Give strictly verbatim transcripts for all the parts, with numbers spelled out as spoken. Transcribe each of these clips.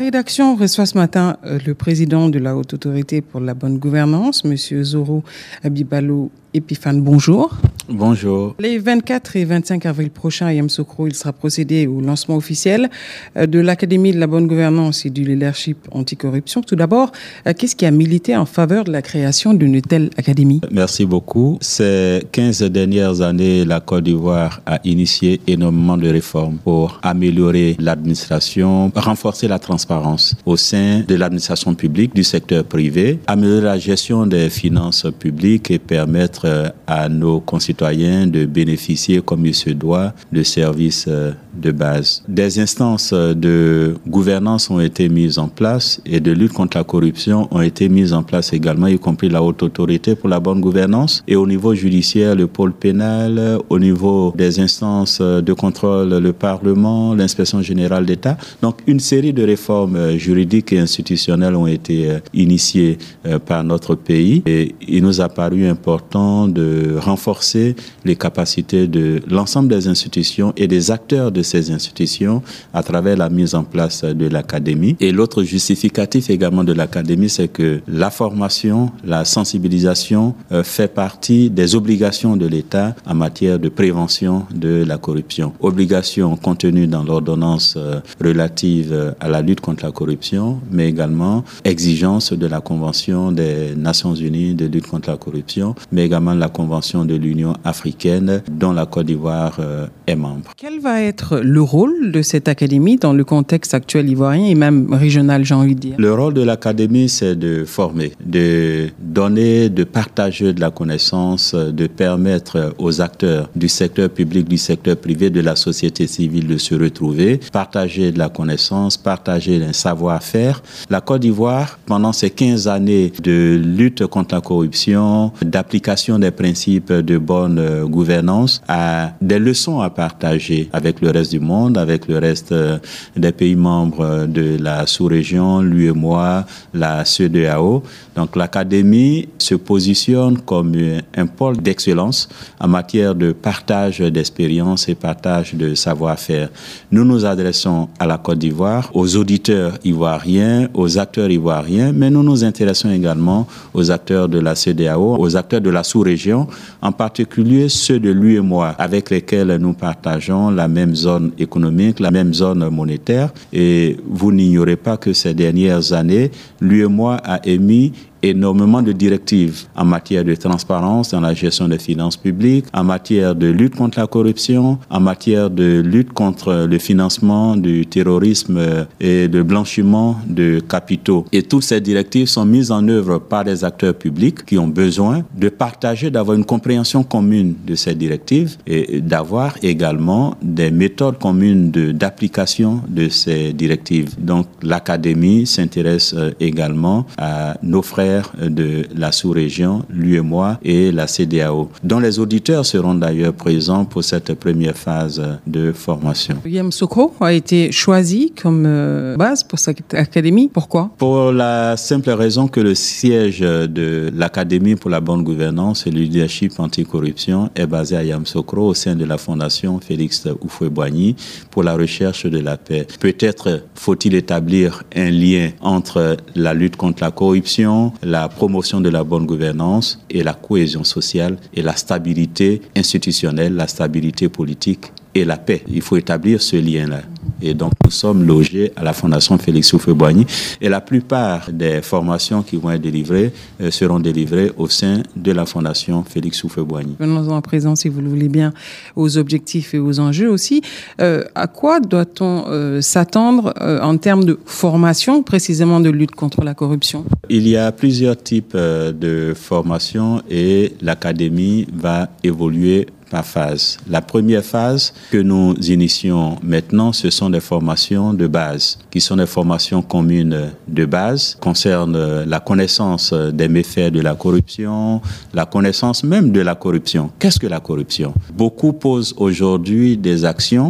rédaction reçoit ce matin euh, le président de la Haute Autorité pour la bonne gouvernance, M. Zoro Abibalo Epiphane. Bonjour. Bonjour. Les vingt-quatre et vingt-cinq avril prochains à Yamoussoukro, il sera procédé au lancement officiel de l'Académie de la bonne gouvernance et du leadership anticorruption. Tout d'abord, qu'est-ce qui a milité en faveur de la création d'une telle académie? Merci beaucoup. Ces quinze dernières années, la Côte d'Ivoire a initié énormément de réformes pour améliorer l'administration, renforcer la transparence au sein de l'administration publique, du secteur privé, améliorer la gestion des finances publiques et permettre à nos concitoyens de bénéficier, comme il se doit, de services de base. Des instances de gouvernance ont été mises en place et de lutte contre la corruption ont été mises en place également, y compris la Haute Autorité pour la bonne gouvernance. Et au niveau judiciaire, le pôle pénal, au niveau des instances de contrôle, le Parlement, l'inspection générale d'État. Donc, une série de réformes juridiques et institutionnelles ont été initiées par notre pays. Et il nous a paru important de renforcer les capacités de l'ensemble des institutions et des acteurs de ces institutions à travers la mise en place de l'académie. Et l'autre justificatif également de l'académie, c'est que la formation, la sensibilisation euh, fait partie des obligations de l'État en matière de prévention de la corruption. Obligations contenues dans l'ordonnance euh, relative à la lutte contre la corruption, mais également exigences de la Convention des Nations Unies de lutte contre la corruption, mais également la Convention de l'Union africaine dont la Côte d'Ivoire euh, est membre. Quel va être le rôle de cette académie dans le contexte actuel ivoirien et même régional, j'ai envie de dire? Le rôle de l'académie, c'est de former, de donner, de partager de la connaissance, de permettre aux acteurs du secteur public, du secteur privé, de la société civile de se retrouver, partager de la connaissance, partager un savoir-faire. La Côte d'Ivoire, pendant ces quinze années de lutte contre la corruption, d'application des principes de bonne gouvernance, a des leçons à partager avec le reste du monde, avec le reste des pays membres de la sous-région, l'U E M O A, la C E D E A O. Donc l'académie se positionne comme un pôle d'excellence en matière de partage d'expériences et partage de savoir-faire. Nous nous adressons à la Côte d'Ivoire, aux auditeurs ivoiriens, aux acteurs ivoiriens, mais nous nous intéressons également aux acteurs de la C E D E A O, aux acteurs de la sous-région, en particulier ceux de l'U E M O A, avec lesquels nous partageons la même zone économique, la même zone monétaire. Et vous n'ignorez pas que ces dernières années, l'U E M O A a émis énormément de directives en matière de transparence dans la gestion des finances publiques, en matière de lutte contre la corruption, en matière de lutte contre le financement du terrorisme et de blanchiment de capitaux. Et toutes ces directives sont mises en œuvre par des acteurs publics qui ont besoin de partager, d'avoir une compréhension commune de ces directives et d'avoir également des méthodes communes de, d'application de ces directives. Donc l'académie s'intéresse également à nos frères de la sous-région, l'U E M O A et la C E D E A O, dont les auditeurs seront d'ailleurs présents pour cette première phase de formation. Yamoussoukro a été choisi comme base pour cette académie. Pourquoi? Pour la simple raison que le siège de l'Académie pour la bonne gouvernance et le leadership anticorruption est basé à Yamoussoukro au sein de la Fondation Félix Houphouët-Boigny pour la recherche de la paix. Peut-être faut-il établir un lien entre la lutte contre la corruption, la promotion de la bonne gouvernance et la cohésion sociale et la stabilité institutionnelle, la stabilité politique et la paix. Il faut établir ce lien-là. Et donc, nous sommes logés à la Fondation Félix Houphouët-Boigny et la plupart des formations qui vont être délivrées euh, seront délivrées au sein de la Fondation Félix Houphouët-Boigny. Venons-en à présent, si vous le voulez bien, aux objectifs et aux enjeux aussi. Euh, à quoi doit-on euh, s'attendre euh, en termes de formation, précisément de lutte contre la corruption? Il y a plusieurs types euh, de formations et l'académie va évoluer par phase. La première phase que nous initions maintenant, ce sont des formations de base, qui sont des formations communes de base, concernent la connaissance des méfaits de la corruption, la connaissance même de la corruption. Qu'est-ce que la corruption? Beaucoup posent aujourd'hui des actions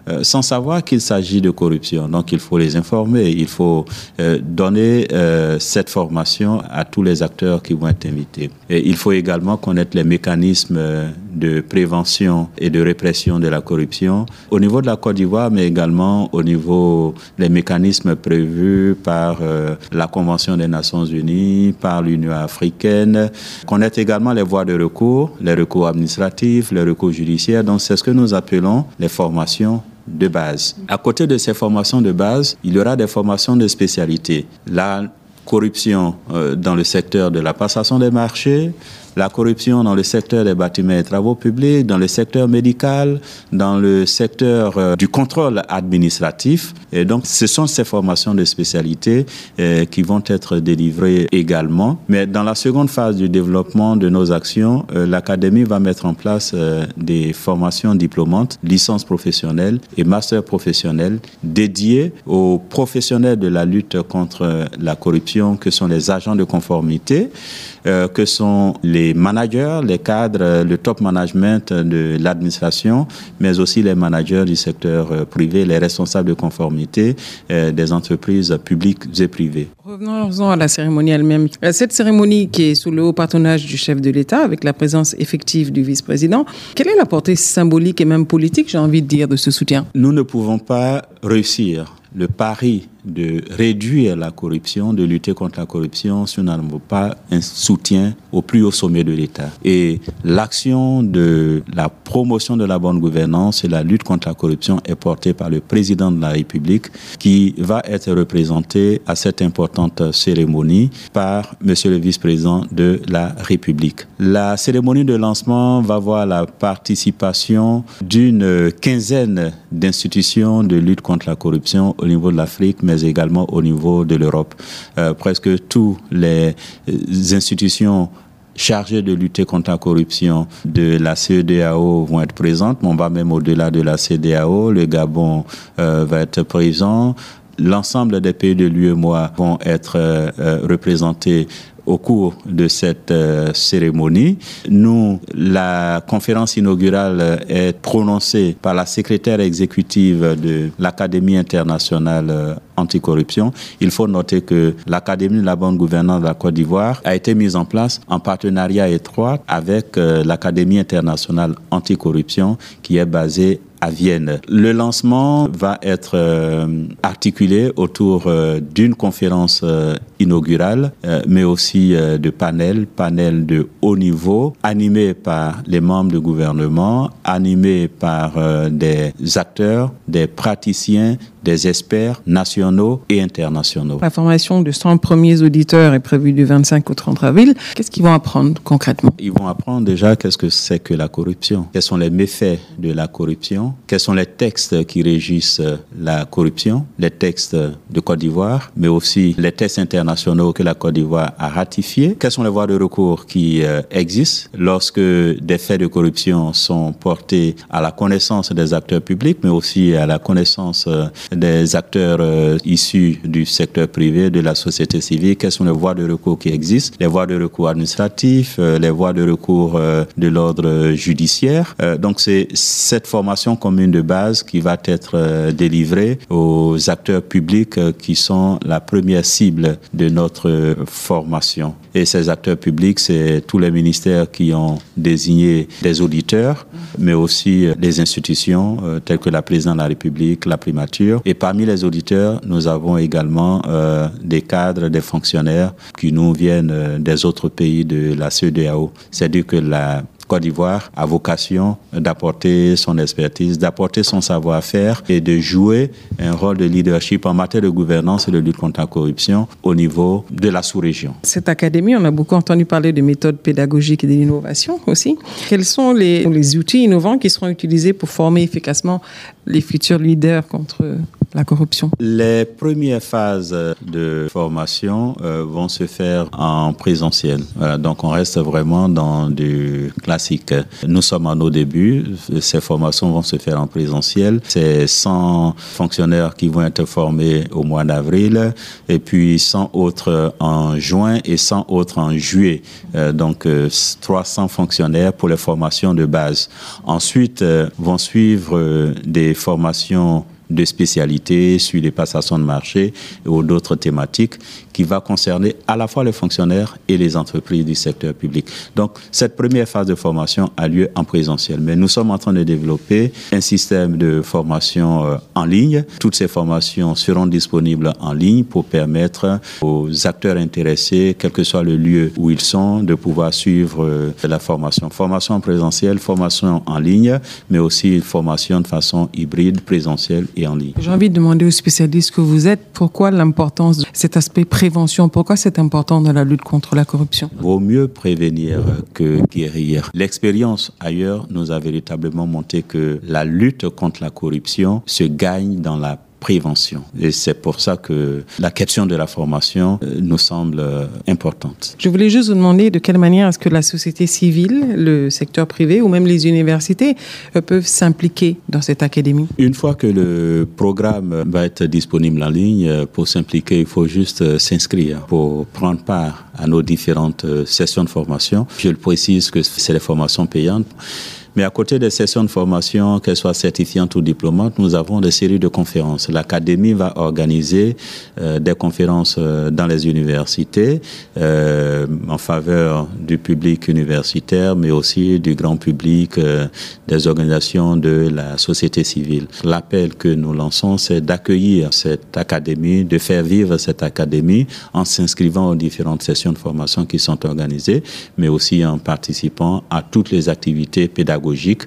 euh, sans savoir qu'il s'agit de corruption. Donc, il faut les informer, il faut euh, donner euh, cette formation à tous les acteurs qui vont être invités. Et il faut également connaître les mécanismes de prévention et de répression de la corruption au niveau de la Côte d'Ivoire, mais également au niveau des mécanismes prévus par euh, la Convention des Nations Unies, par l'Union africaine. Connaître également les voies de recours, les recours administratifs, les recours judiciaires. Donc, c'est ce que nous appelons les formations de base. À côté de ces formations de base, il y aura des formations de spécialité. La corruption euh, dans le secteur de la passation des marchés, la corruption dans le secteur des bâtiments et travaux publics, dans le secteur médical, dans le secteur euh, du contrôle administratif. Et donc, ce sont ces formations de spécialité euh, qui vont être délivrées également. Mais dans la seconde phase du développement de nos actions, euh, l'Académie va mettre en place euh, des formations diplômantes, licences professionnelles et masters professionnels dédiés aux professionnels de la lutte contre la corruption, que sont les agents de conformité, euh, que sont les les managers, les cadres, le top management de l'administration, mais aussi les managers du secteur privé, les responsables de conformité euh, des entreprises publiques et privées. Revenons à la cérémonie elle-même. Cette cérémonie qui est sous le haut patronage du chef de l'État, avec la présence effective du vice-président, quelle est la portée symbolique et même politique, j'ai envie de dire, de ce soutien? Nous ne pouvons pas réussir le pari de réduire la corruption, de lutter contre la corruption, si nous n'avons pas un soutien au plus haut sommet de l'État. Et l'action de la promotion de la bonne gouvernance et la lutte contre la corruption est portée par le président de la République, qui va être représenté à cette importante cérémonie par monsieur le vice-président de la République. La cérémonie de lancement va voir la participation d'une quinzaine d'institutions de lutte contre la corruption au niveau de l'Afrique, mais également au niveau de l'Europe. Euh, presque toutes les institutions chargées de lutter contre la corruption de la C E D A O vont être présentes. On va même au-delà de la C E D A O. Le Gabon euh, va être présent. L'ensemble des pays de l'U E M O A vont être euh, représentés au cours de cette euh, cérémonie. Nous, la conférence inaugurale est prononcée par la secrétaire exécutive de l'Académie internationale euh, anticorruption. Il faut noter que l'Académie de la bonne gouvernance de la Côte d'Ivoire a été mise en place en partenariat étroit avec euh, l'Académie internationale anticorruption qui est basée à Vienne. Le lancement va être euh, articulé autour euh, d'une conférence euh, inaugurale, euh, mais aussi euh, de panels, panels de haut niveau, animés par les membres du gouvernement, animés par euh, des acteurs, des praticiens, des experts nationaux et internationaux. La formation de cent premiers auditeurs est prévue du vingt-cinq au trente avril. Qu'est-ce qu'ils vont apprendre concrètement? Ils vont apprendre déjà qu'est-ce que c'est que la corruption, quels sont les méfaits de la corruption, quels sont les textes qui régissent la corruption, les textes de Côte d'Ivoire, mais aussi les textes internationaux que la Côte d'Ivoire a ratifiés, quelles sont les voies de recours qui euh, existent lorsque des faits de corruption sont portés à la connaissance des acteurs publics, mais aussi à la connaissance euh, des acteurs euh, issus du secteur privé, de la société civile, quelles sont les voies de recours qui existent, les voies de recours administratifs, euh, les voies de recours euh, de l'ordre judiciaire. Euh, donc c'est cette formation commune de base qui va être euh, délivrée aux acteurs publics euh, qui sont la première cible de notre euh, formation. Et ces acteurs publics, c'est tous les ministères qui ont désigné des auditeurs, mais aussi euh, des institutions euh, telles que la présidence de la République, la primature. Et parmi les auditeurs, nous avons également euh, des cadres, des fonctionnaires qui nous viennent euh, des autres pays de la C E D A O. C'est-à-dire que la Côte d'Ivoire a vocation d'apporter son expertise, d'apporter son savoir-faire et de jouer un rôle de leadership en matière de gouvernance et de lutte contre la corruption au niveau de la sous-région. Cette académie, on a beaucoup entendu parler de méthodes pédagogiques et d'innovation aussi. Quels sont les, les outils innovants qui seront utilisés pour former efficacement les futurs leaders contre la corruption? Les premières phases de formation euh, vont se faire en présentiel. Voilà, donc on reste vraiment dans du classique. Nous sommes à nos débuts. Ces formations vont se faire en présentiel. C'est cent fonctionnaires qui vont être formés au mois d'avril et puis cent autres en juin et cent autres en juillet. Euh, donc euh, trois cents fonctionnaires pour les formations de base. Ensuite euh, vont suivre euh, des formations de spécialités sur les passations de marché ou d'autres thématiques qui va concerner à la fois les fonctionnaires et les entreprises du secteur public. Donc, cette première phase de formation a lieu en présentiel. Mais nous sommes en train de développer un système de formation euh, en ligne. Toutes ces formations seront disponibles en ligne pour permettre aux acteurs intéressés, quel que soit le lieu où ils sont, de pouvoir suivre euh, la formation. Formation en présentiel, formation en ligne, mais aussi formation de façon hybride, présentielle et en ligne. J'ai envie de demander aux spécialistes que vous êtes, pourquoi l'importance de cet aspect prévention, pourquoi c'est important dans la lutte contre la corruption? Vaut mieux prévenir que guérir. L'expérience ailleurs nous a véritablement montré que la lutte contre la corruption se gagne dans la prévention. Et c'est pour ça que la question de la formation nous semble importante. Je voulais juste vous demander de quelle manière est-ce que la société civile, le secteur privé ou même les universités peuvent s'impliquer dans cette académie? Une fois que le programme va être disponible en ligne, pour s'impliquer, il faut juste s'inscrire pour prendre part à nos différentes sessions de formation. Je le précise que c'est des formations payantes. Mais à côté des sessions de formation, qu'elles soient certifiantes ou diplômantes, nous avons des séries de conférences. L'Académie va organiser euh, des conférences euh, dans les universités euh, en faveur du public universitaire, mais aussi du grand public, euh, des organisations de la société civile. L'appel que nous lançons, c'est d'accueillir cette académie, de faire vivre cette académie en s'inscrivant aux différentes sessions de formation qui sont organisées, mais aussi en participant à toutes les activités pédagogiques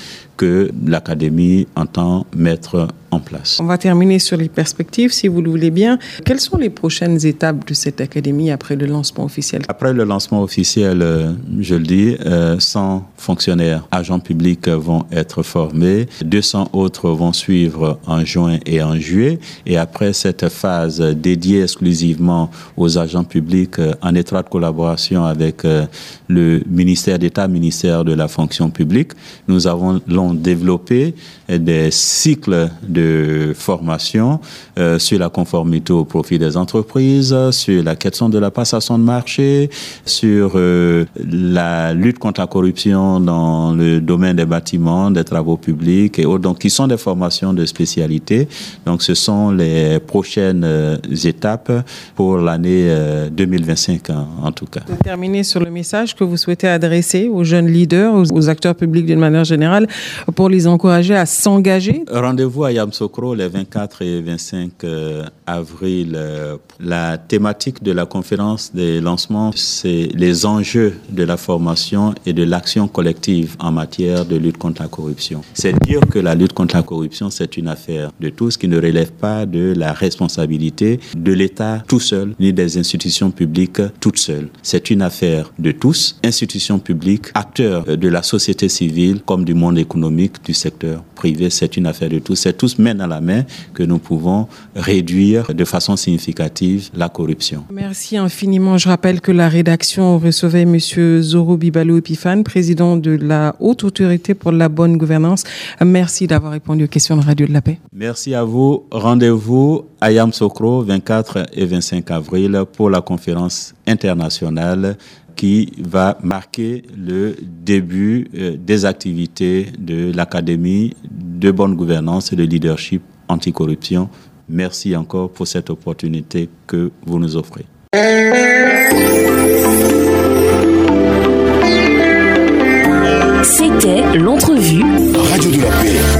que l'Académie entend mettre en place. On va terminer sur les perspectives, si vous le voulez bien. Quelles sont les prochaines étapes de cette Académie après le lancement officiel? Après le lancement officiel, euh, je le dis, euh, cent fonctionnaires, agents publics vont être formés, deux cents autres vont suivre en juin et en juillet. Et après cette phase dédiée exclusivement aux agents publics, euh, en étroite collaboration avec euh, le ministère d'État, ministère de la fonction publique, nous avons l'ont développé des cycles de formation euh, sur la conformité au profit des entreprises, sur la question de la passation de marché, sur euh, la lutte contre la corruption dans le domaine des bâtiments, des travaux publics et autres, donc qui sont des formations de spécialité. Donc ce sont les prochaines euh, étapes pour l'année euh, deux mille vingt-cinq en, en tout cas. Pour terminer sur le message que vous souhaitez adresser aux jeunes leaders, aux, aux acteurs publics d'une manière générale, pour les encourager à s'engager. Rendez-vous à Yamoussoukro les vingt-quatre et vingt-cinq avril. La thématique de la conférence des lancements, c'est les enjeux de la formation et de l'action collective en matière de lutte contre la corruption. C'est dire que la lutte contre la corruption, c'est une affaire de tous qui ne relève pas de la responsabilité de l'État tout seul, ni des institutions publiques toutes seules. C'est une affaire de tous, institutions publiques, acteurs de la société civile comme du monde économique, du secteur privé. C'est une affaire de tous. C'est tous main dans la main que nous pouvons réduire de façon significative la corruption. Merci infiniment. Je rappelle que la rédaction recevait M. Zoro Bibalo Epifane, président de la Haute Autorité pour la bonne gouvernance. Merci d'avoir répondu aux questions de Radio de la Paix. Merci à vous. Rendez-vous à Yamoussoukro vingt-quatre et vingt-cinq avril pour la conférence internationale qui va marquer le début euh, des activités de l'Académie de bonne gouvernance et de leadership anticorruption. Merci encore pour cette opportunité que vous nous offrez. C'était l'entrevue Radio de la Paix.